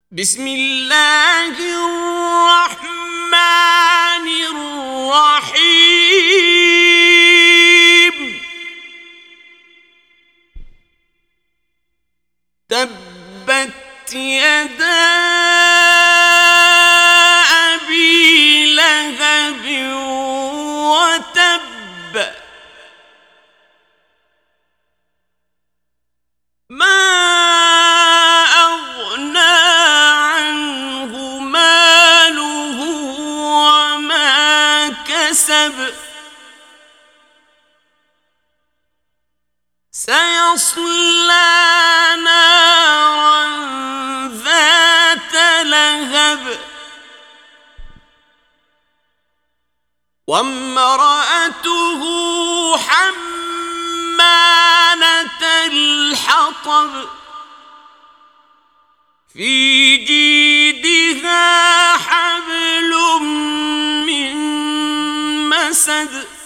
بسم الله الرحمن الرحيم تبت يدا أبي لهب وتب ما أغنى عنه ماله وما كسب سيصلى نارا ذات لهب وامرأته حمالة الحطب في جيدها حبل من مسد